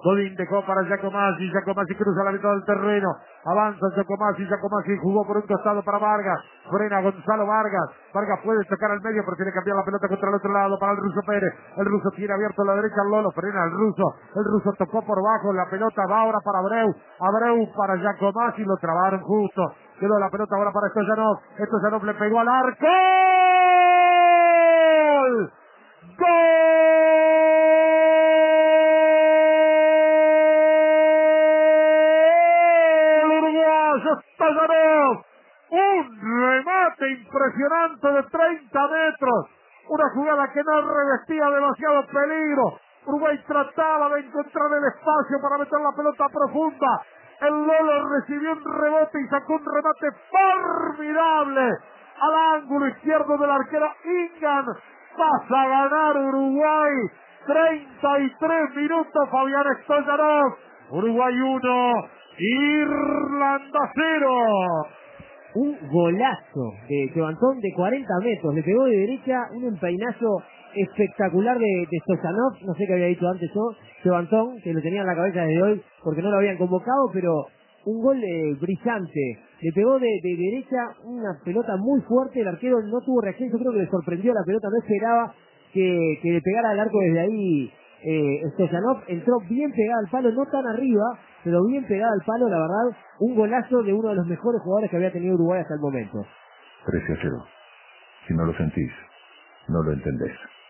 Godín dejó para Giacomazzi. Giacomazzi cruza la mitad del terreno. Avanza Giacomazzi. Giacomazzi jugó por un costado para Vargas. Frena Gonzalo Vargas. Vargas puede tocar al medio, pero tiene que cambiar la pelota contra el otro lado para el ruso Pérez. El ruso tiene abierto a la derecha al Lolo. Frena el ruso. El ruso tocó por bajo. La pelota va ahora para Abreu. Abreu para Giacomazzi. Lo trabaron justo. Quedó la pelota ahora para Stoyanov. Stoyanov le pegó al arco. ¡Gol! Stoyanov, un remate impresionante de 30 metros, una jugada que no revestía demasiado peligro. Uruguay trataba de encontrar el espacio para meter la pelota profunda. El Lolo recibió un rebote y sacó un remate formidable al ángulo izquierdo del arquero Ingan. Pasa a ganar Uruguay. 33 minutos, Fabián Stoyanov. Uruguay 1, Irlanda 0. Un golazo de Tebantón de 40 metros. Le pegó de derecha un empeinazo espectacular de Stoyanov. No sé qué había dicho antes yo. Tebantón, que lo tenía en la cabeza desde hoy porque no lo habían convocado, pero un gol brillante. Le pegó de derecha una pelota muy fuerte. El arquero no tuvo reacción. Yo creo que le sorprendió la pelota. No esperaba que le pegara al arco desde ahí. Stoyanov entró bien pegada al palo, no tan arriba, pero bien pegada al palo, la verdad, un golazo de uno de los mejores jugadores que había tenido Uruguay hasta el momento. 13-0. Si no lo sentís, no lo entendés.